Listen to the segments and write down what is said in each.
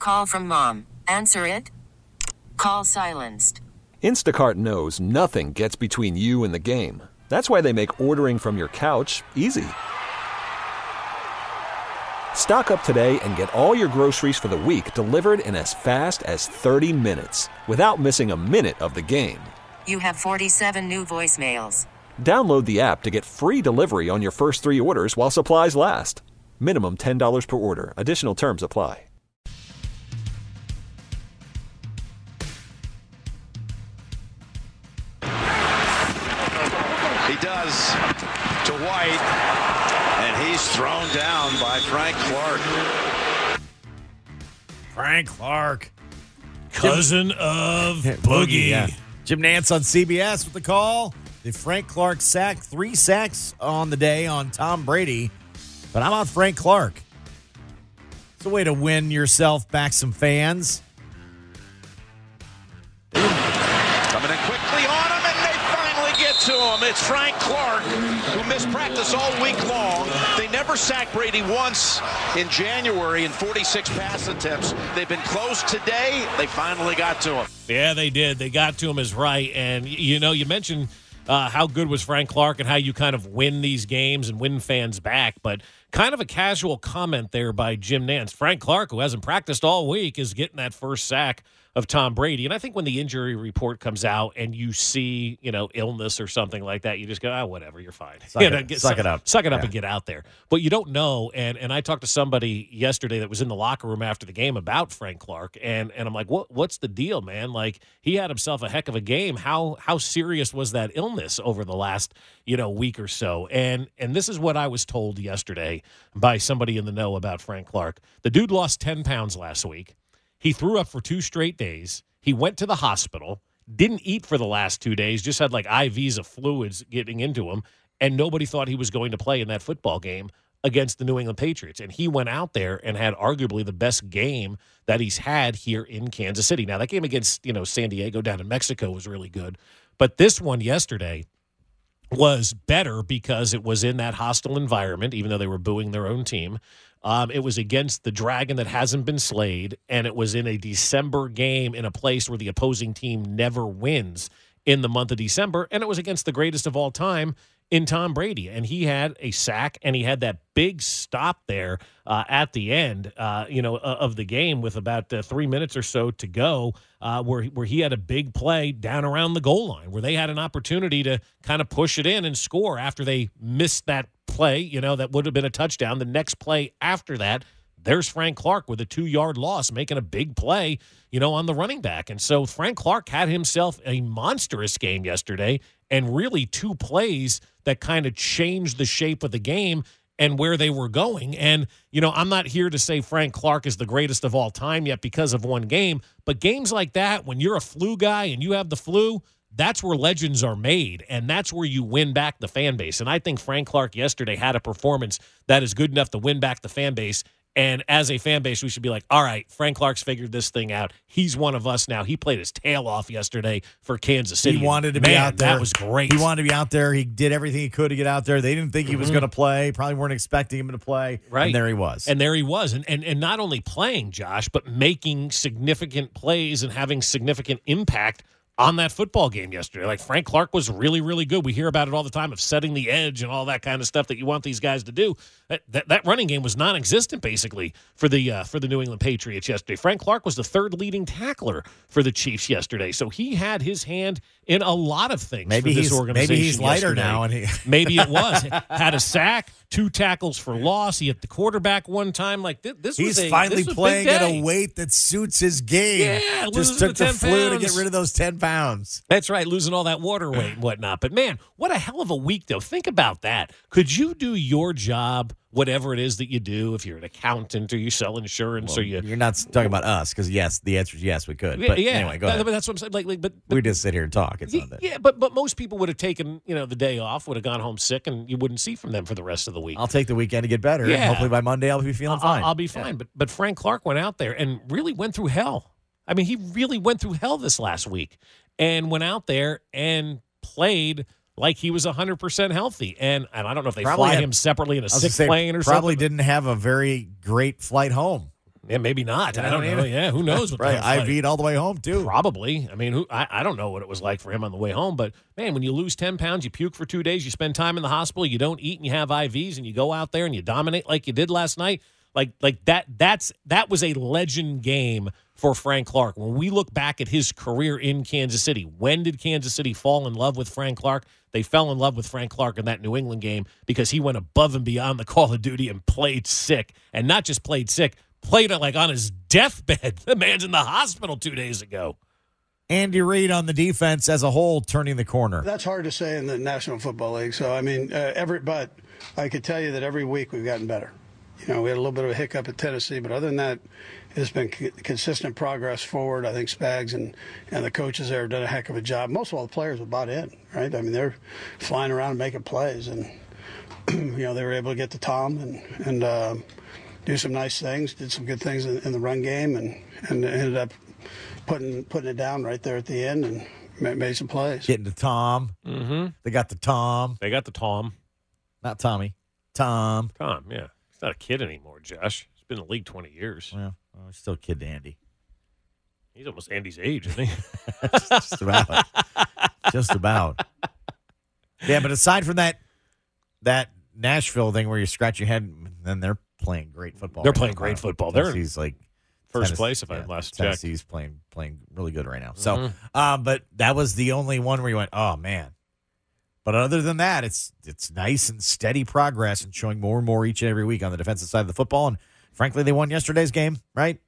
Call from mom. Answer it. Call silenced. Instacart knows nothing gets between you and the game. That's why they make ordering from your couch easy. Stock up today and get all your groceries for the week delivered in as fast as 30 minutes without missing a minute of the game. You have 47 new voicemails. Download the app to get free delivery on your first 3 orders while supplies last. Minimum $10 per order. Additional terms apply. He does to White, and he's thrown down by Frank Clark. Frank Clark, cousin of Boogie. Yeah. Jim Nantz on CBS with the call. The Frank Clark sack, 3 sacks on the day on Tom Brady. But how about Frank Clark? It's a way to win yourself back some fans. Coming in quickly on him, and they finally get to him. It's Frank Clark, who missed practice all week long. They never sacked Brady once in January in 46 pass attempts. They've been close today. They finally got to him. Yeah, they did. They got to him is right. And, you know, you mentioned how good was Frank Clark and how you kind of win these games and win fans back. But kind of a casual comment there by Jim Nantz. Frank Clark, who hasn't practiced all week, is getting that first sack of Tom Brady. And I think when the injury report comes out and you see, you know, illness or something like that, you just go, whatever, you're fine. Suck it up. Suck it up and get out there. But you don't know. And I talked to somebody yesterday that was in the locker room after the game about Frank Clark. And I'm like, what's the deal, man? Like, he had himself a heck of a game. How serious was that illness over the last, week or so? And this is what I was told yesterday by somebody in the know about Frank Clark. The dude lost 10 pounds last week. He threw up for 2 straight days. He went to the hospital, didn't eat for the last 2 days, just had like IVs of fluids getting into him, and nobody thought he was going to play in that football game against the New England Patriots. And he went out there and had arguably the best game that he's had here in Kansas City. Now, that game against, San Diego down in Mexico was really good. But this one yesterday was better because it was in that hostile environment, even though they were booing their own team. It was against the Dragon that hasn't been slayed, and it was in a December game in a place where the opposing team never wins in the month of December, and it was against the greatest of all time in Tom Brady. And he had a sack, and he had that big stop there at the end, of the game with about 3 minutes or so to go, where he had a big play down around the goal line, where they had an opportunity to kind of push it in and score after they missed that play, that would have been a touchdown. The next play after that, there's Frank Clark with a 2-yard loss, making a big play, on the running back. And so Frank Clark had himself a monstrous game yesterday, and really 2 plays that kind of changed the shape of the game and where they were going. And, I'm not here to say Frank Clark is the greatest of all time yet because of one game, but games like that, when you're a flu guy and you have the flu, that's where legends are made, and that's where you win back the fan base. And I think Frank Clark yesterday had a performance that is good enough to win back the fan base. And as a fan base, we should be like, all right, Frank Clark's figured this thing out. He's one of us now. He played his tail off yesterday for Kansas City. He wanted to be out there. That was great. He wanted to be out there. He did everything he could to get out there. They didn't think he was going to play. Probably weren't expecting him to play. Right. And there he was. And not only playing, Josh, but making significant plays and having significant impact on that football game yesterday. Like, Frank Clark was really, really good. We hear about it all the time of setting the edge and all that kind of stuff that you want these guys to do. That running game was non-existent, basically, for the New England Patriots yesterday. Frank Clark was the 3rd leading tackler for the Chiefs yesterday. So he had his hand in a lot of things for this organization. Maybe he's lighter yesterday. now. Maybe it was. Had a sack, 2 tackles for loss. He hit the quarterback one time. Like, he's finally playing at a weight that suits his game. Yeah, just took the flu to get rid of those 10 pounds. That's right, losing all that water weight and whatnot. But, man, what a hell of a week, though. Think about that. Could you do your job, whatever it is that you do, if you're an accountant or you sell insurance or you... You're not talking about us, because, yes, the answer is yes, we could. But anyway, go ahead. But that's what I'm saying. But we just sit here and talk. It's not that. Yeah, but most people would have taken, the day off, would have gone home sick, and you wouldn't see from them for the rest of the week. I'll take the weekend to get better. Yeah. Hopefully by Monday I'll be feeling fine. I'll be fine. Yeah. But Frank Clark went out there and really went through hell. I mean, he really went through hell this last week and went out there and played like he was 100% healthy. And I don't know if they fly him separately in a sick plane or something. Probably didn't have a very great flight home. Yeah, maybe not. I don't know. Yeah, who knows what Right, that was like. IV'd all the way home, too. Probably. I mean, I don't know what it was like for him on the way home, but man, when you lose 10 pounds, you puke for 2 days, you spend time in the hospital, you don't eat and you have IVs, and you go out there and you dominate like you did last night. Like that was a legend game for Frank Clark. When we look back at his career in Kansas City, when did Kansas City fall in love with Frank Clark? They fell in love with Frank Clark in that New England game because he went above and beyond the call of duty and played sick. And not just played sick, played it like on his deathbed. The man's in the hospital 2 days ago. Andy Reid on the defense as a whole turning the corner. That's hard to say in the National Football League. So, I mean, but I could tell you that every week we've gotten better. You know, we had a little bit of a hiccup at Tennessee, but other than that, it's been consistent progress forward. I think Spags and the coaches there have done a heck of a job. Most of all, the players have bought in, right? I mean, they're flying around and making plays, and you know, they were able to get to Tom and do some nice things, did some good things in the run game, and ended up putting it down right there at the end and made some plays. Getting to Tom. Mm-hmm. They got the Tom. They got the Tom. Not Tommy. Tom. Tom, yeah. He's not a kid anymore, Josh. He's been in the league 20 years. Well, still a kid to Andy. He's almost Andy's age, isn't he? Just about. Just about. Yeah, but aside from that Nashville thing where you scratch your head, then they're playing great football. They're playing great football. They're Tennessee's like first place, if I last checked. Tennessee's playing really good right now. So, but that was the only one where you went, oh man. But other than that, it's nice and steady progress and showing more and more each and every week on the defensive side of the football. And frankly, they won yesterday's game, right?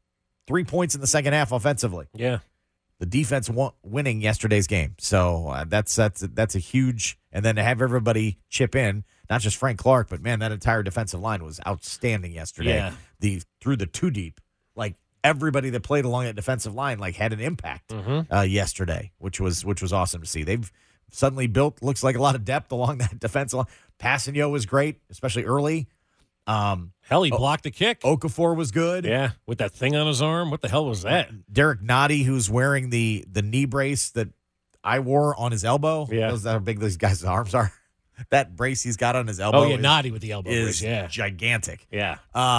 3 points in the second half offensively. Yeah. The defense winning yesterday's game. So that's a huge, and then to have everybody chip in, not just Frank Clark, but man, that entire defensive line was outstanding yesterday. Yeah. Through the two deep, like everybody that played along that defensive line, like had an impact yesterday, which was awesome to see. They've suddenly built, looks like a lot of depth along that defensive line. Passanio was great, especially early. Hell, he blocked a kick. Okafor was good. Yeah, with that thing on his arm. What the hell was that? Derek Nottie, who's wearing the knee brace that I wore on his elbow. Yeah. That's how big these guys' arms are. That brace he's got on his elbow. Oh, yeah, Nottie with the elbow is brace. Yeah. gigantic. Yeah.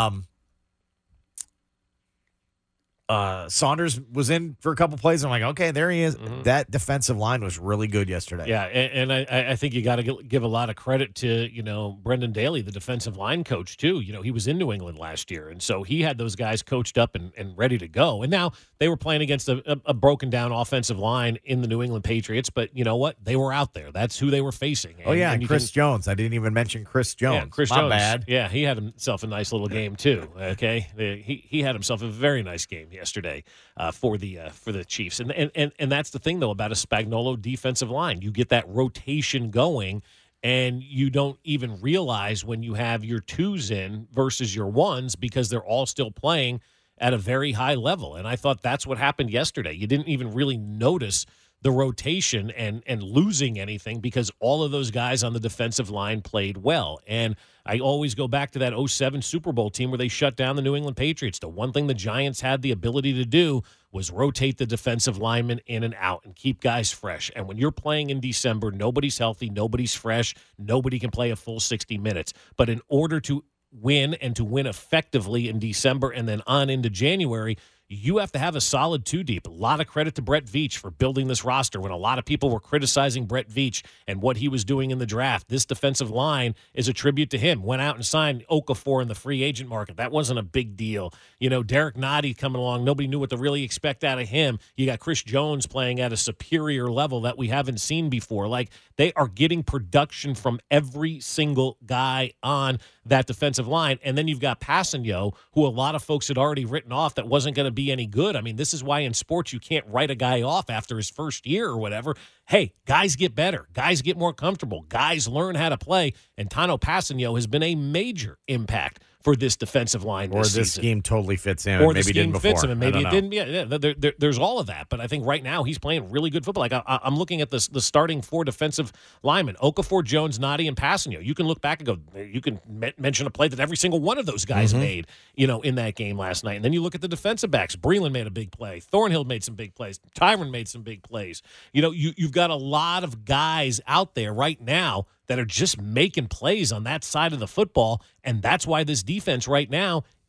Saunders was in for a couple plays. I'm like, okay, there he is. That defensive line was really good yesterday. Yeah, and I think you got to give a lot of credit to, Brendan Daly, the defensive line coach, too. He was in New England last year, and so he had those guys coached up and ready to go. And now they were playing against a broken-down offensive line in the New England Patriots, but you know what? They were out there. That's who they were facing. And Chris Jones. I didn't even mention Chris Jones. Yeah, Chris My Jones. bad. Yeah, he had himself a nice little game, too, okay? He had himself a very nice game yesterday for the Chiefs. And that's the thing, though, about a Spagnuolo defensive line. You get that rotation going, and you don't even realize when you have your twos in versus your ones because they're all still playing at a very high level. And I thought that's what happened yesterday. You didn't even really notice the rotation and losing anything because all of those guys on the defensive line played well. And I always go back to that 2007 Super Bowl team where they shut down the New England Patriots. The one thing the Giants had the ability to do was rotate the defensive linemen in and out and keep guys fresh. And when you're playing in December, nobody's healthy, nobody's fresh, nobody can play a full 60 minutes. But in order to win and to win effectively in December and then on into January, you have to have a solid two deep. A lot of credit to Brett Veach for building this roster when a lot of people were criticizing Brett Veach and what he was doing in the draft. This defensive line is a tribute to him. Went out and signed Okafor in the free agent market. That wasn't a big deal. Derek Nottie coming along. Nobody knew what to really expect out of him. You got Chris Jones playing at a superior level that we haven't seen before. Like, they are getting production from every single guy on that defensive line. And then you've got Passanio, who a lot of folks had already written off that wasn't going to be any good. I mean, this is why in sports you can't write a guy off after his first year or whatever. Hey, guys get better. Guys get more comfortable. Guys learn how to play. And Tano Passanio has been a major impact for this defensive line or this this season. scheme totally fits him. Or and maybe the didn't scheme before. fits him, and maybe I it don't know. didn't. Yeah, there's all of that. But I think right now he's playing really good football. Like I'm looking at the starting four defensive linemen: Okafor, Jones, Nottie, and Passanio. You can look back and go, you can mention a play that every single one of those guys made, in that game last night. And then you look at the defensive backs. Breland made a big play. Thornhill made some big plays. Tyron made some big plays. You've got a lot of guys out there right now that are just making plays on that side of the football, and that's why this defense right now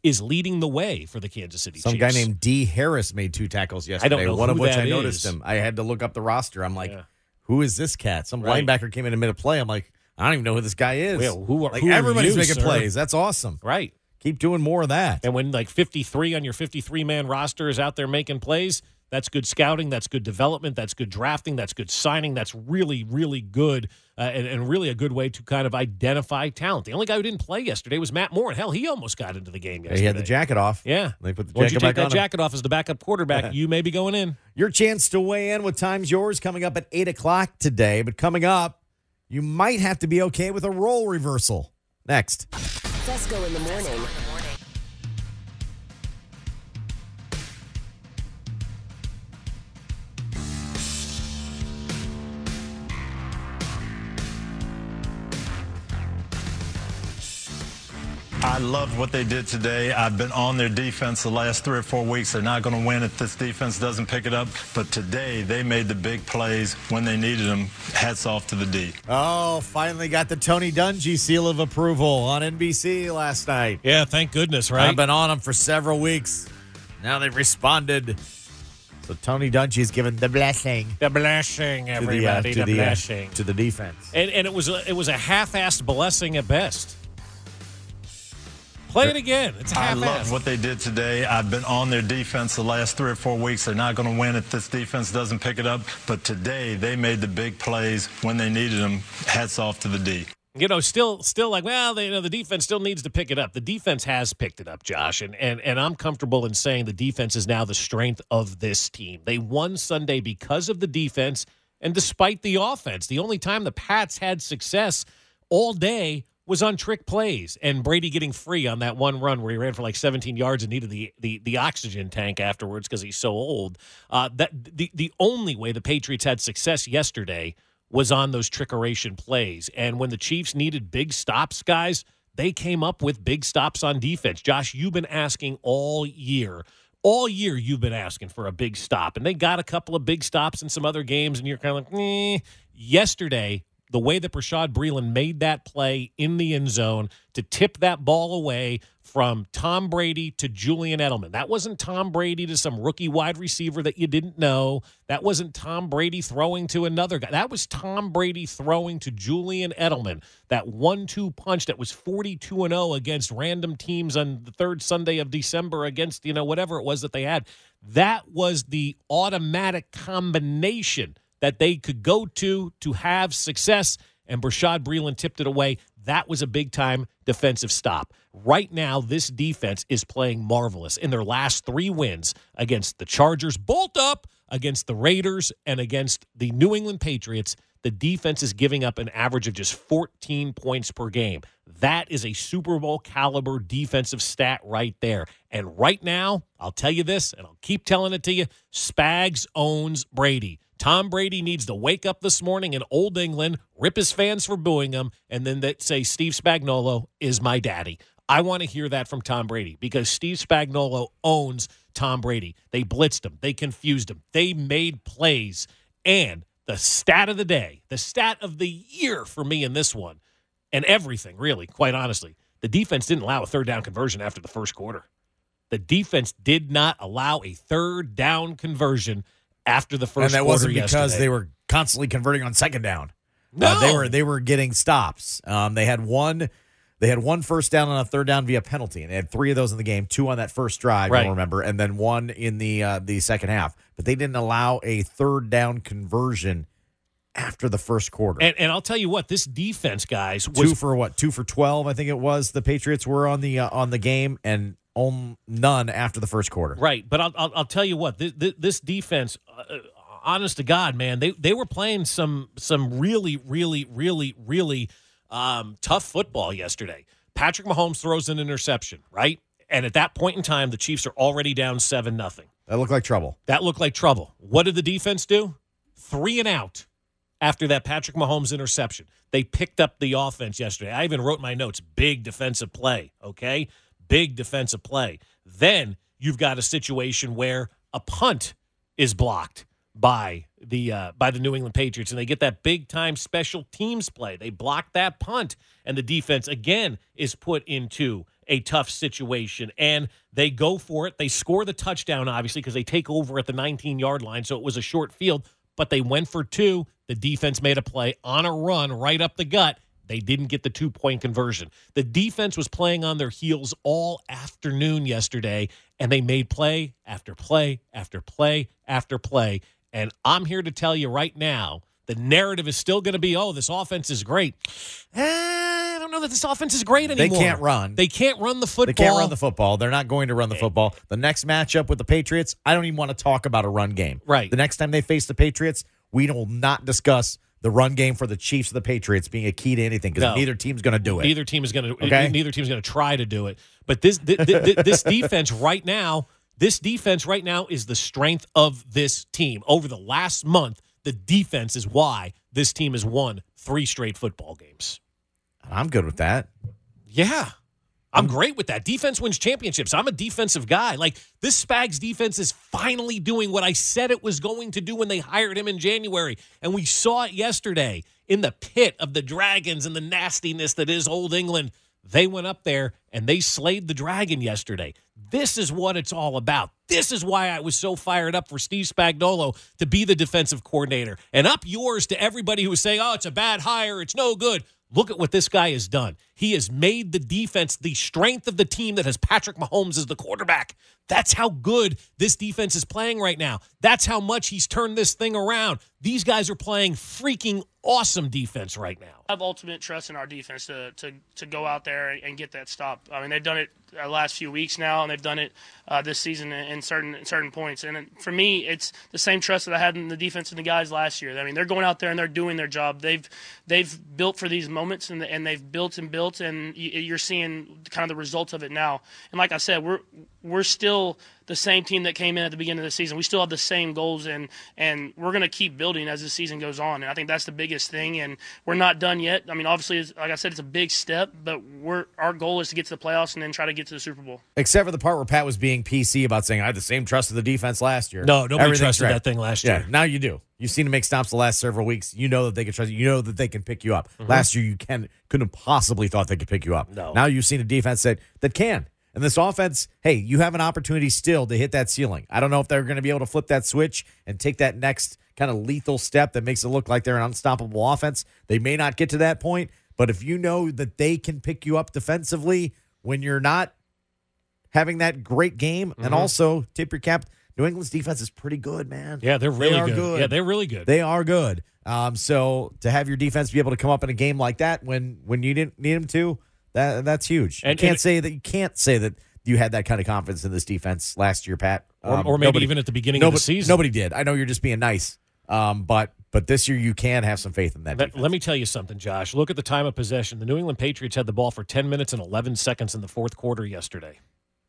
is leading the way for the Kansas City Some Chiefs. guy named D. Harris made 2 tackles yesterday. I don't know one of who which that I noticed is. him. I had to look up the roster. I'm like, Yeah. who is this cat? Some Right. linebacker came in and made a play. I'm like, I don't even know who this guy is. Well, who are everybody's you, making sir? plays. That's awesome. Right. Keep doing more of that. And when like 53 on your 53-man roster is out there making plays, that's good scouting, that's good development, that's good drafting, that's good signing. That's really, really good and really a good way to kind of identify talent. The only guy who didn't play yesterday was Matt Moore. And hell, he almost got into the game yesterday. He had the jacket off. Yeah. They put the Once jacket you take back that on him. jacket off as the backup quarterback, you may be going in. Your chance to weigh in. What time's yours? Coming up at 8 o'clock today. But coming up, you might have to be okay with a role reversal. Next. Fesco in the morning. I loved what they did today. I've been on their defense the last 3 or 4 weeks. They're not going to win if this defense doesn't pick it up. But today, they made the big plays when they needed them. Hats off to the D. Oh, finally got the Tony Dungy seal of approval on NBC last night. Yeah, thank goodness, right? I've been on them for several weeks. Now they've responded. So Tony Dungy's given the blessing The blessing, everybody, the blessing. to the defense. And it was a half-assed blessing at best. Play it again. It's I loved half-assed. what they did today. I've been on their defense the last 3 or 4 weeks. They're not going to win if this defense doesn't pick it up. But today, they made the big plays when they needed them. Hats off to the D. You know, still like, well, the defense still needs to pick it up. The defense has picked it up, Josh, and I'm comfortable in saying the defense is now the strength of this team. They won Sunday because of the defense and despite the offense. The only time the Pats had success all day was on trick plays and Brady getting free on that one run where he ran for like 17 yards and needed the oxygen tank afterwards because he's so old. The only way the Patriots had success yesterday was on those trickeration plays. And when the Chiefs needed big stops, guys, they came up with big stops on defense. Josh, you've been asking all year. All year you've been asking for a big stop. And they got a couple of big stops in some other games, and you're kind of like, Yesterday, the way that Rashad Breeland made that play in the end zone to tip that ball away from Tom Brady to Julian Edelman. That wasn't Tom Brady to some rookie wide receiver that you didn't know. That wasn't Tom Brady throwing to another guy. That was Tom Brady throwing to Julian Edelman. That 1-2 punch that was 42-0 against random teams on the third Sunday of December against, whatever it was that they had. That was the automatic combination that they could go to have success, and Rashad Breeland tipped it away. That was a big-time defensive stop. Right now, this defense is playing marvelous. In their last 3 wins against the Chargers, bolt up, against the Raiders, and against the New England Patriots, the defense is giving up an average of just 14 points per game. That is a Super Bowl caliber defensive stat right there. And right now, I'll tell you this, and I'll keep telling it to you, Spags owns Brady. Tom Brady needs to wake up this morning in Old England, rip his fans for booing him, and then say Steve Spagnuolo is my daddy. I want to hear that from Tom Brady because Steve Spagnuolo owns Tom Brady. They blitzed him. They confused him. They made plays. And the stat of the day, the stat of the year for me in this one, and everything really, quite honestly, the defense didn't allow a third down conversion after the first quarter. The defense did not allow a third down conversion after the first quarter. And that wasn't because yesterday. they were constantly converting on second down. No. They were getting stops. They had one first down on a third down via penalty, and they had 3 of those in the game, 2 on that first drive, Right. you'll remember, and then 1 in the second half. But they didn't allow a third down conversion after the first quarter. And I'll tell you what, this defense, guys, was 2 for 12, I think it was. The Patriots were on the game, and none after the first quarter. right. But I'll tell you what, this defense, honest to God, man, they were playing some really, really, really, really tough football yesterday. Patrick Mahomes throws an interception, right? And at that point in time, the Chiefs are already down 7-0. That looked like trouble. That looked like trouble. What did the defense do? 3 and out after that Patrick Mahomes interception. They picked up the offense yesterday. I even wrote in my notes, big defensive play, okay? Big defensive play. Then you've got a situation where a punt is blocked by the New England Patriots, and they get that big-time special teams play. They block that punt, and the defense, again, is put into a tough situation. And they go for it. They score the touchdown, obviously, because they take over at the 19-yard line, so it was a short field. But they went for two. The defense made a play on a run right up the gut. They didn't get the 2-point conversion. The defense was playing on their heels all afternoon yesterday, and they made play after play after play after play. And I'm here to tell you right now, the narrative is still going to be, oh, this offense is great. I don't know that this offense is great anymore. They can't run. They can't run the football. They can't run the football. They're not going to run the football. The next matchup with the Patriots, I don't even want to talk about a run game. Right. The next time they face the Patriots, we will not discuss the run game for the Chiefs or the Patriots being a key to anything because neither team's going to do it. Neither team is going to. Okay? Neither team's going to try to do it. But this defense right now, is the strength of this team. Over the last month, the defense is why this team has won 3 straight football games. I'm good with that. Yeah. I'm great with that. Defense wins championships. I'm a defensive guy. Like, this Spags defense is finally doing what I said it was going to do when they hired him in January. And we saw it yesterday in the pit of the Dragons and the nastiness that is Old England. They went up there and they slayed the Dragon yesterday. This is what it's all about. This is why I was so fired up for Steve Spagnuolo to be the defensive coordinator. And up yours to everybody who was saying, oh, it's a bad hire, it's no good. Look at what this guy has done. He has made the defense the strength of the team that has Patrick Mahomes as the quarterback. That's how good this defense is playing right now. That's how much he's turned this thing around. These guys are playing freaking awesome defense right now. I have ultimate trust in our defense to go out there and get that stop. I mean, they've done it the last few weeks now, and they've done it this season in certain points. And for me, it's the same trust that I had in the defense and the guys last year. I mean, they're going out there and they're doing their job. They've built for these moments, and they've built, and you're seeing kind of the results of it now. And like I said, we're still the same team that came in at the beginning of the season. We still have the same goals, and we're going to keep building as the season goes on. And I think that's the biggest thing, and we're not done yet. I mean, obviously, like I said, it's a big step, but our goal is to get to the playoffs and then try to get to the Super Bowl. Except for the part where Pat was being PC about saying, I had the same trust of the defense last year. No, nobody trusted that thing last year. Yeah, now you do. You've seen them make stops the last several weeks. You know that they can trust you. You know that they can pick you up. Mm-hmm. Last year, you couldn't have possibly thought they could pick you up. No. Now you've seen a defense that can. And this offense, hey, you have an opportunity still to hit that ceiling. I don't know if they're going to be able to flip that switch and take that next kind of lethal step that makes it look like they're an unstoppable offense. They may not get to that point, but if you know that they can pick you up defensively when you're not having that great game, and also tip your cap, New England's defense is pretty good, man. Yeah, they're really good. Yeah, they're really good. They are good. So to have your defense be able to come up in a game like that when you didn't need them to, that's huge. You can't say that you had that kind of confidence in this defense last year, Pat. Or maybe even at the beginning of the season. Nobody did. I know you're just being nice. But this year you can have some faith in that defense. Let me tell you something, Josh. Look at the time of possession. The New England Patriots had the ball for 10 minutes and 11 seconds in the fourth quarter yesterday.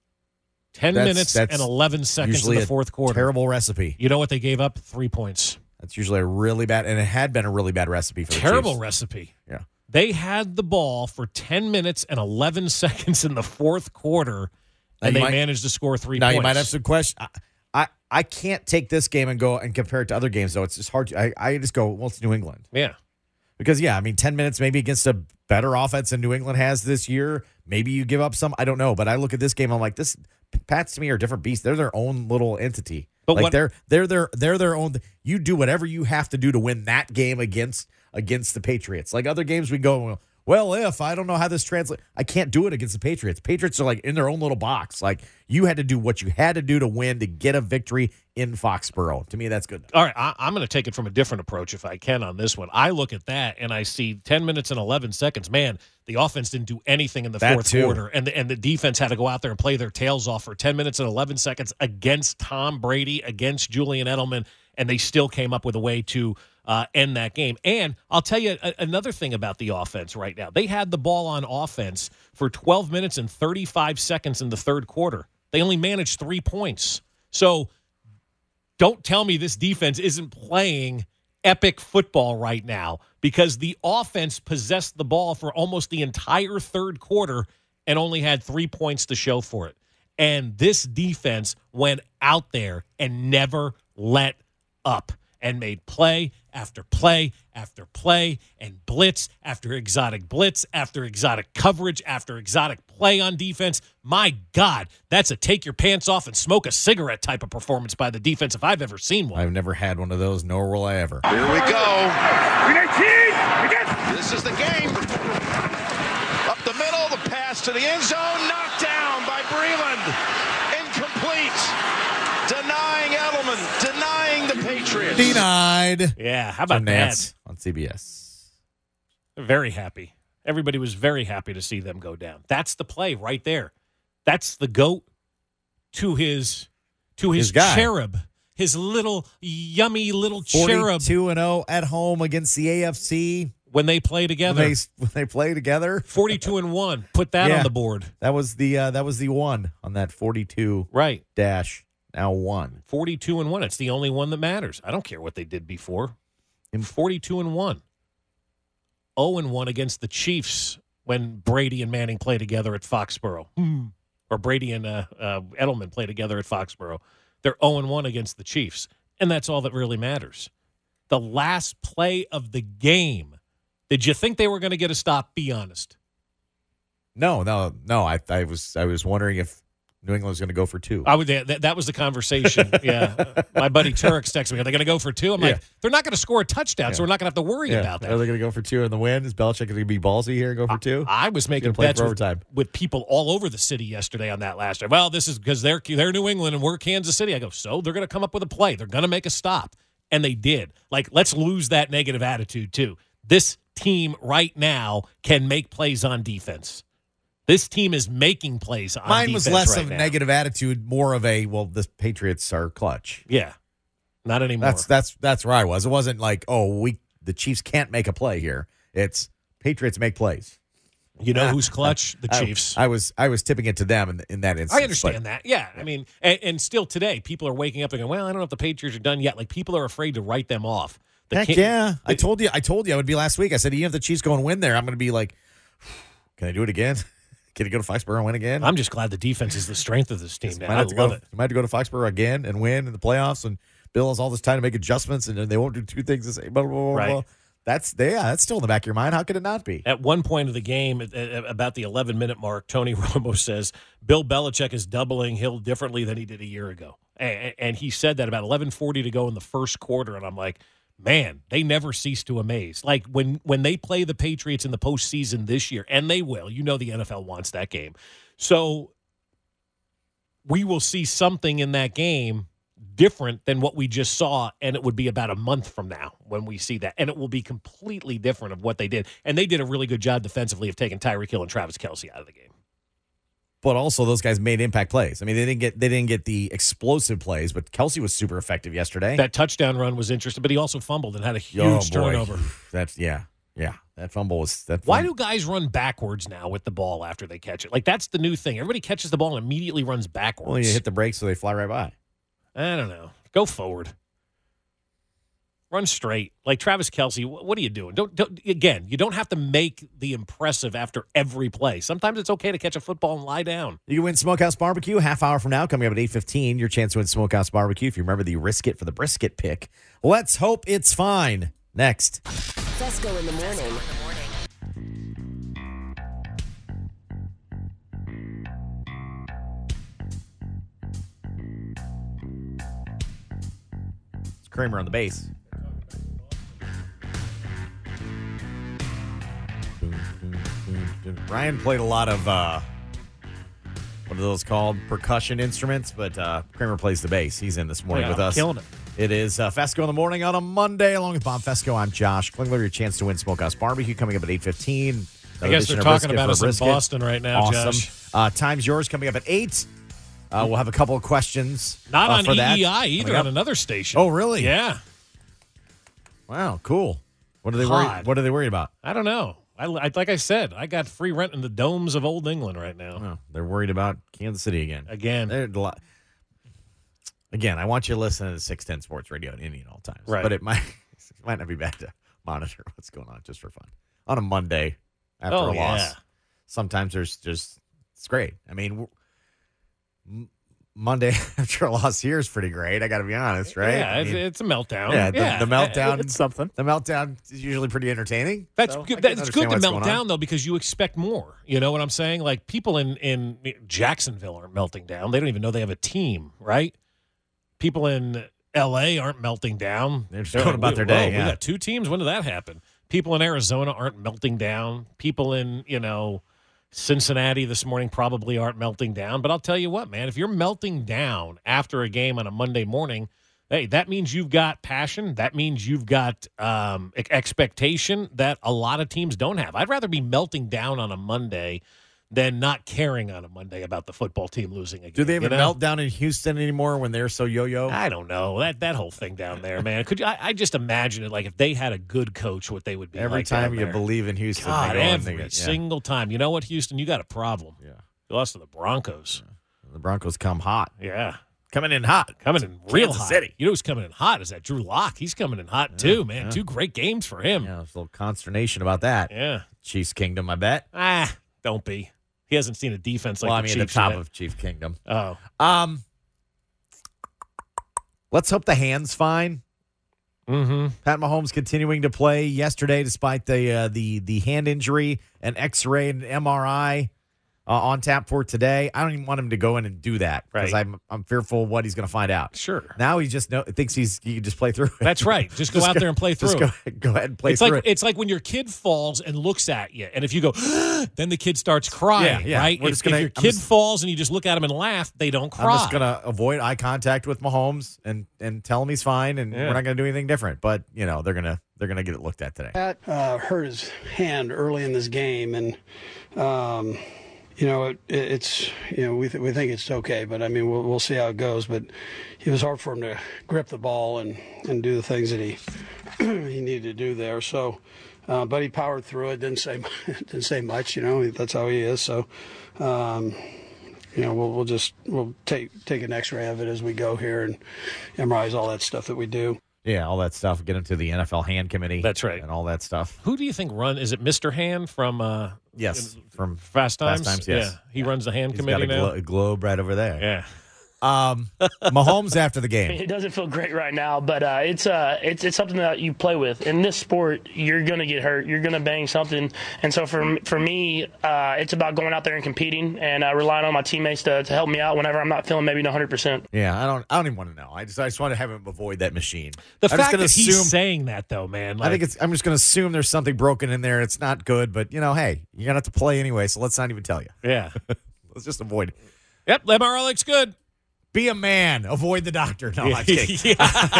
10 minutes and 11 seconds in the fourth quarter. Terrible recipe. You know what they gave up? 3 points. That's usually a really bad, and it had been a really bad recipe for the Terrible Chiefs. recipe. Yeah. They had the ball for 10 minutes and 11 seconds in the fourth quarter, and they managed to score 3 points. Now, you might have some questions. I can't take this game and go and compare it to other games, though. It's just hard. I just go, well, it's New England. Yeah. Because, 10 minutes maybe against a better offense than New England has this year. Maybe you give up some. I don't know. But I look at this game, I'm like, this Pats to me are different beasts. They're their own little entity. But like they're their own. You do whatever you have to do to win that game against the Patriots. Like other games, we go, well, if I don't know how this translates, I can't do it against the Patriots. Patriots are like in their own little box. Like you had to do what you had to do to win to get a victory in Foxborough. To me, that's good. All right, I'm going to take it from a different approach if I can on this one. I look at that and I see 10 minutes and 11 seconds. Man, the offense didn't do anything in the fourth quarter, and the defense had to go out there and play their tails off for 10 minutes and 11 seconds against Tom Brady, against Julian Edelman, and they still came up with a way to end that game. And I'll tell you another thing about the offense right now. They had the ball on offense for 12 minutes and 35 seconds in the third quarter. They only managed 3 points. So don't tell me this defense isn't playing epic football right now, because the offense possessed the ball for almost the entire third quarter and only had 3 points to show for it. And this defense went out there and never let up and made play after play after play, and blitz after exotic coverage after exotic play on defense. My God, that's a take your pants off and smoke a cigarette type of performance by the defense if I've ever seen one. I've never had one of those, nor will I ever. Here we go. This is the game. Up the middle, the pass to the end zone, knocked down by Breland. Incomplete. Denying Edelman, denying the Patriots. Denied. Yeah, how about that? Nance on CBS. Very happy. Everybody was very happy to see them go down. That's the play right there. That's the GOAT to his guy. cherub, his little yummy little cherub. 42-0 at home against the AFC. When they play together. When they play together. 42-1. Put that on the board. That was the one on that 42 right dash. Now 1. 42-1. It's the only one that matters. I don't care what they did before. 42-1. 0-1 against the Chiefs when Brady and Manning play together at Foxborough. Or Brady and Edelman play together at Foxborough. They're 0-1 against the Chiefs. And that's all that really matters. The last play of the game. Did you think they were going to get a stop? Be honest. No. I was wondering if New England was going to go for 2. That was the conversation. Yeah. My buddy Turek texted me, are they going to go for 2? I'm like, they're not going to score a touchdown, so we're not going to have to worry about that. Are they going to go for 2 in the win? Is Belichick going to be ballsy here and go for 2? I was making bets with people all over the city yesterday on that last drive. Well, this is because they're New England and we're Kansas City. I go, so they're going to come up with a play. They're going to make a stop. And they did. Like, let's lose that negative attitude, too. This team right now can make plays on defense. This team is making plays on defense. Mine was less right of a now. negative attitude, more of a, well, the Patriots are clutch. Yeah. Not anymore. That's where I was. It wasn't like, the Chiefs can't make a play here. It's Patriots make plays. You know who's clutch? The Chiefs. I was tipping it to them in that instance. I understand that. Yeah. I mean, and still today, people are waking up and going, well, I don't know if the Patriots are done yet. Like, people are afraid to write them off. Heck yeah. I told you I would be last week. I said, even if the Chiefs go and win there, I'm going to be like, can I do it again? Can he go to Foxborough and win again? I'm just glad the defense is the strength of this team now. I love it. You might have to go to Foxborough again and win in the playoffs, and Bill has all this time to make adjustments, and they won't do 2 things the same. Blah, blah, blah, right. Blah. That's still in the back of your mind. How could it not be? At one point of the game, about the 11-minute mark, Tony Romo says, Bill Belichick is doubling Hill differently than he did a year ago. And he said that about 11:40 to go in the first quarter, and I'm like, man, they never cease to amaze. Like, when they play the Patriots in the postseason this year, and they will, the NFL wants that game. So we will see something in that game different than what we just saw, and it would be about a month from now when we see that. And it will be completely different of what they did. And they did a really good job defensively of taking Tyreek Hill and Travis Kelce out of the game. But also, those guys made impact plays. I mean, they didn't get the explosive plays, but Kelce was super effective yesterday. That touchdown run was interesting, but he also fumbled and had a huge turnover. That fumble was that. Why do guys run backwards now with the ball after they catch it? Like, that's the new thing. Everybody catches the ball and immediately runs backwards. Well, you hit the brakes so they fly right by. I don't know. Go forward. Run straight. Like Travis Kelce, what are you doing? Again, you don't have to make the impressive after every play. Sometimes it's okay to catch a football and lie down. You can win Smokehouse Barbecue half hour from now, coming up at 8:15. Your chance to win Smokehouse Barbecue. If you remember the risk it for the brisket pick. Let's hope it's fine. Next. Fesco in the morning. It's Kramer on the bass. Ryan played a lot of what are those called? Percussion instruments, but Kramer plays the bass. He's in this morning with us. Killing it. It is Fesco in the morning on a Monday, along with Bob Fesco. I'm Josh Klingler. Your chance to win Smokehouse Barbecue coming up at 8:15. I guess they're talking about us in Boston right now, awesome. Josh. Time's yours coming up at 8. We'll have a couple of questions. Not on for that. EEI either, on another station. Oh, really? Yeah. Wow, cool. What are they worried about? I don't know. Like I said, I got free rent in the domes of Old England right now. Oh, they're worried about Kansas City again. Again, I want you to listen to 610 Sports Radio in Indian all times. Right. But it might not be bad to monitor what's going on just for fun. On a Monday after a loss. Sometimes there's just, it's great. I mean, Monday after a loss here is pretty great. I got to be honest, right? Yeah, I mean, it's a meltdown. the meltdown. It's something. The meltdown is usually pretty entertaining. That's so good. I can That's good understand to what's melt going on. down, though, because you expect more. You know what I'm saying? Like, people in Jacksonville aren't melting down. They don't even know they have a team, right? People in L.A. aren't melting down. They're just going about their day. We got 2 teams. When did that happen? People in Arizona aren't melting down. People in, Cincinnati this morning probably aren't melting down. But I'll tell you what, man, if you're melting down after a game on a Monday morning, hey, that means you've got passion. That means you've got expectation that a lot of teams don't have. I'd rather be melting down on a Monday than not caring on a Monday about the football team losing again. Do they even melt down in Houston anymore when they're so yo-yo? I don't know. That whole thing down there, man. I just imagine it, like, if they had a good coach, what they would be Every like time down you there. believe in Houston. God, they go and every single time. You know what, Houston? You got a problem. Yeah. You lost to the Broncos. The Broncos come hot. Yeah. Coming in hot. Coming in real Kansas hot. City. You know who's coming in hot? Is that Drew Lock. He's coming in hot, too, man. Yeah. 2 great games for him. Yeah, there's a little consternation about that. Yeah. Chiefs Kingdom, I bet. Don't be. He hasn't seen a defense like the the Chiefs top yet. of Chief Kingdom. Oh. Let's hope the hand's fine. Mm-hmm. Pat Mahomes continuing to play yesterday despite the hand injury, an X-ray and MRI on tap for today. I don't even want him to go in and do that because Right. I'm fearful of what he's going to find out. Sure. Now he just thinks he can just play through it. That's right. Just go out there and play through Just it. go ahead and play It's through like it. it's like when your kid falls and looks at you, and if you go, then the kid starts crying, Yeah, right? we're If, just gonna- if your I'm kid just- falls and you just look at him and laugh, they don't cry. I'm just going to avoid eye contact with Mahomes and tell him he's fine, and we're not going to do anything different. But, they're going to get it looked at today. Pat hurt his hand early in this game, and it's we think it's okay, but I mean we'll see how it goes. But it was hard for him to grip the ball and do the things that he he needed to do there. So, but he powered through it. Didn't say much. That's how he is. So, we'll take an X-ray of it as we go here and MRIs, all that stuff that we do. Yeah, all that stuff. Get into the NFL hand committee. That's right. And all that stuff. Who do you think is it Mr. Hand from Yes, from Fast Times? Fast Times, yes. Yeah, he runs the hand He's committee got now. a globe right over there. Yeah. Mahomes after the game. It doesn't feel great right now, but it's something that you play with. In this sport, you're gonna get hurt, you're gonna bang something, and so for me, it's about going out there and competing and relying on my teammates to help me out whenever I'm not feeling maybe 100%. Yeah, I don't even want to know. I just want to have him avoid that machine. The fact that he's saying that, though, man. I think I'm just going to assume there's something broken in there. It's not good, but hey, you're gonna have to play anyway, so let's not even tell you. Yeah. Let's just avoid it. Yep, MRI looks good. Be a man. Avoid the doctor. No, I'm kidding.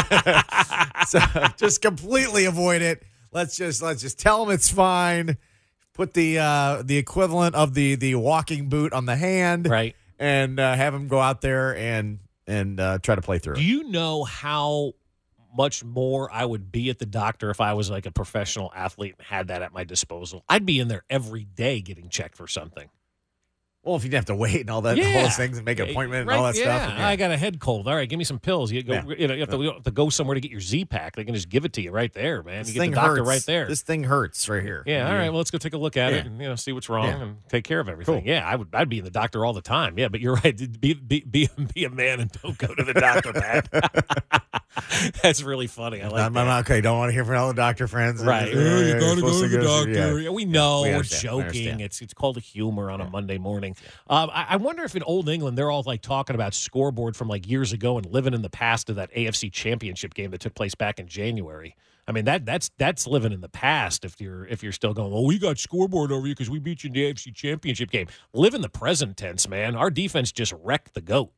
So just completely avoid it. Let's just tell him it's fine. Put the equivalent of the walking boot on the hand, right, and have him go out there and try to play through. Do you know how much more I would be at the doctor if I was like a professional athlete and had that at my disposal? I'd be in there every day getting checked for something. Well, if you didn't have to wait and all that, all those things, and make an appointment and all that stuff. I got a head cold. All right, give me some pills. You go. You have to go somewhere to get your Z-Pack. They can just give it to you right there, man. This you get thing the doctor hurts. right there. This thing hurts right here. Yeah. All right. Well, let's go take a look at it and see what's wrong and take care of everything. Cool. Yeah, I'd be in the doctor all the time. Yeah, but you're right. Be a man and don't go to the doctor, Pat. That's really funny. I like that. Okay, don't want to hear from all the doctor friends. Right. You got to go to the doctor. Yeah, we know. We We're understand. joking. It's called a humor on a Monday morning. I wonder if in Old England they're all like talking about scoreboard from like years ago and living in the past of that AFC Championship game that took place back in January. I mean that's living in the past if you're still going, oh, we got scoreboard over you because we beat you in the AFC Championship game. Live in the present tense, man. Our defense just wrecked the GOAT.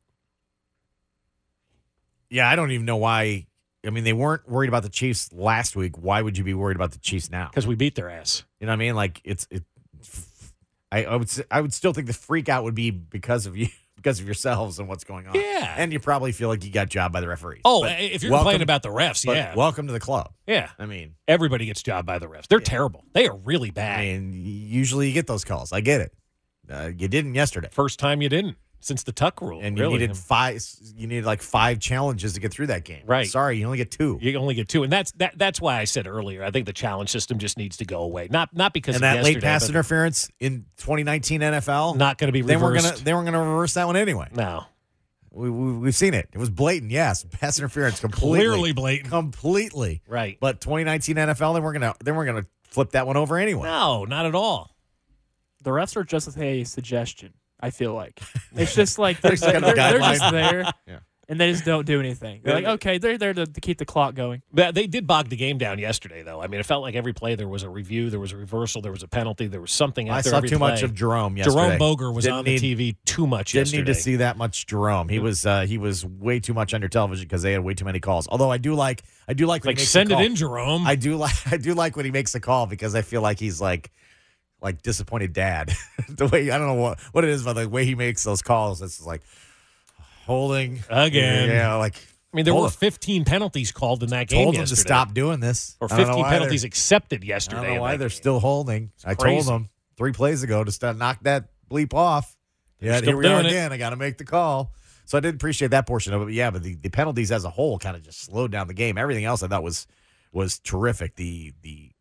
Yeah, I don't even know why. I mean, they weren't worried about the Chiefs last week. Why would you be worried about the Chiefs now? Because we beat their ass. You know what I mean? Like I would still think the freak out would be because of you, because of yourselves and what's going on. Yeah, and you probably feel like you got jobbed by the referees. Oh, if you're complaining about the refs, yeah. Welcome to the club. Yeah, I mean, everybody gets jobbed by the refs. They're terrible. They are really bad. I mean, usually you get those calls. I get it. You didn't yesterday. First time you didn't since the Tuck rule, and you needed 5. You needed like 5 challenges to get through that game. Right? Sorry, you only get 2. You only get 2, and that's why I said earlier. I think the challenge system just needs to go away. Not because and of that late pass but interference in 2019 NFL not going to be reversed. They weren't going to reverse that one anyway. No. We've seen it. It was blatant, yes. Pass interference, completely. Clearly blatant. Completely. Right. But 2019 NFL, they weren't gonna flip that one over anyway. No, not at all. The refs are just a suggestion, I feel like. It's just like they're just there. Yeah. And they just don't do anything. They're like, okay, they're there to keep the clock going. But they did bog the game down yesterday, though. I mean, it felt like every play there was a review, there was a reversal, there was a penalty, there was something out there. I saw too much of Jerome yesterday. Jerome Boger was on the TV too much yesterday. yesterday. Didn't need to see that much Jerome. He was way too much on your television because they had way too many calls. Although I do like when he makes send the call. it in, Jerome. I do like when he makes the call because I feel like he's like disappointed dad. The way I don't know what it is, but the way he makes those calls, it's like holding again. Yeah, like I mean, there were 15 penalties called in that game. Told them to stop doing this, or 15 penalties accepted yesterday. I don't know why they're still holding. I told them 3 plays ago to knock that bleep off. Yeah, here we are again. I got to make the call. So I did appreciate that portion of it. But yeah, but the penalties as a whole kind of just slowed down the game. Everything else I thought was terrific. The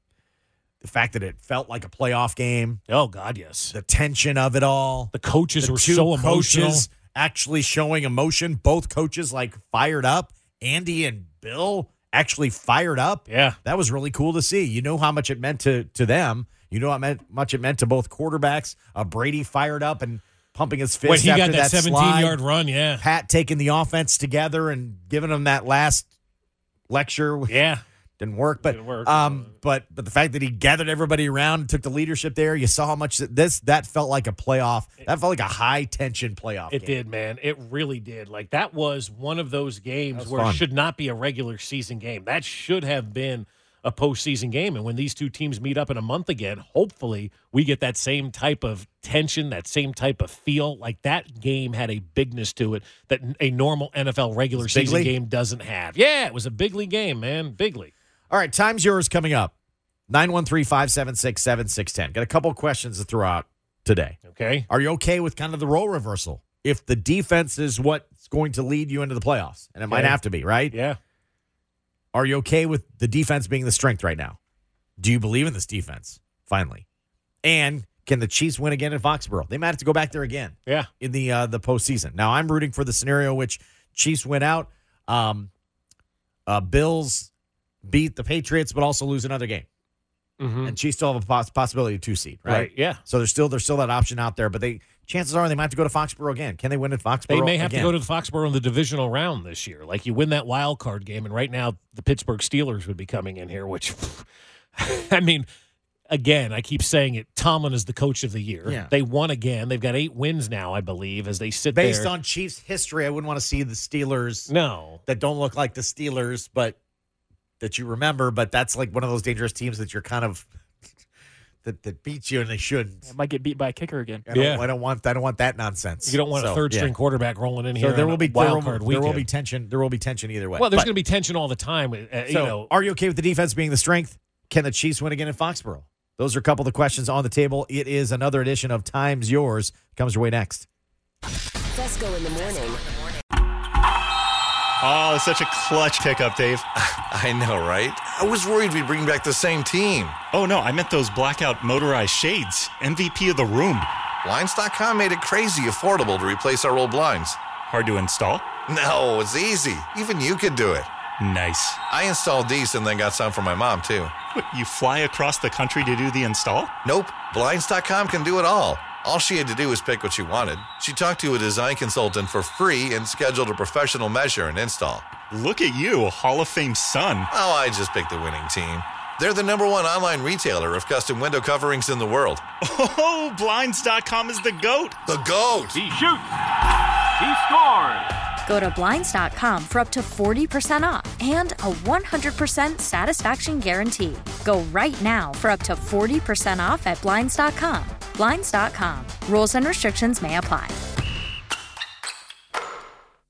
fact that it felt like a playoff game. Oh God, yes. The tension of it all. The coaches were so emotional. Actually showing emotion. Both coaches fired up. Andy and Bill actually fired up. Yeah. That was really cool to see. You know how much it meant to them. You know how much it meant to both quarterbacks. Brady fired up and pumping his fist when he after got that 17-yard slide. run, yeah. Pat taking the offense together and giving them that last lecture. Yeah. Didn't work, but but the fact that he gathered everybody around and took the leadership there, you saw how much that felt like a playoff. That felt like a high tension playoff. It did, man. It really did. Like that was one of those games where fun. It should not be a regular season game. That should have been a postseason game. And when these two teams meet up in a month again, hopefully we get that same type of tension, that same type of feel. Like that game had a bigness to it that a normal NFL regular season game doesn't have. Yeah, it was a big league game, man. Big league. All right, time's yours coming up. 913-576-7610. Got a couple questions to throw out today. Okay. Are you okay with kind of the role reversal? If the defense is what's going to lead you into the playoffs, and it might have to be, right? Yeah. Are you okay with the defense being the strength right now? Do you believe in this defense, finally? And can the Chiefs win again in Foxborough? They might have to go back there again in the postseason. Now, I'm rooting for the scenario which Chiefs win out. Bills beat the Patriots, but also lose another game. Mm-hmm. And Chiefs still have a possibility of 2 seed, right? Yeah. So there's still that option out there, but chances are they might have to go to Foxborough again. Can they win at Foxborough? They may have to go to the Foxborough in the divisional round this year. Like you win that wild card game, and right now the Pittsburgh Steelers would be coming in here, which, I mean, again, I keep saying it, Tomlin is the coach of the year. Yeah. They won again. They've got 8 wins now, I believe, as they sit Based there. on Chiefs history, I wouldn't want to see the Steelers that don't look like the Steelers, but that you remember, but that's like one of those dangerous teams that you're kind of that beats you and they shouldn't. It might get beat by a kicker again. I don't want that nonsense. You don't want a third-string quarterback rolling in here. So there will be wild card weekend. There will be tension. There will be tension either way. Well, there's going to be tension all the time. Are you okay with the defense being the strength? Can the Chiefs win again in Foxborough? Those are a couple of the questions on the table. It is another edition of Time's Yours. Comes your way next. Fesco in the morning. Oh, such a clutch pickup, Dave. I know, right? I was worried we'd bring back the same team. Oh, no, I meant those blackout motorized shades. MVP of the room. Blinds.com made it crazy affordable to replace our old blinds. Hard to install? No, it's easy. Even you could do it. Nice. I installed these and then got some for my mom, too. What, you fly across the country to do the install? Nope. Blinds.com can do it all. All she had to do was pick what she wanted. She talked to a design consultant for free and scheduled a professional measure and install. Look at you, a Hall of Fame son. Oh, I just picked the winning team. They're the #1 online retailer of custom window coverings in the world. Oh, Blinds.com is the GOAT. The GOAT. He shoots. He scores. Go to Blinds.com for up to 40% off and a 100% satisfaction guarantee. Go right now for up to 40% off at Blinds.com. Blinds.com. Rules and restrictions may apply.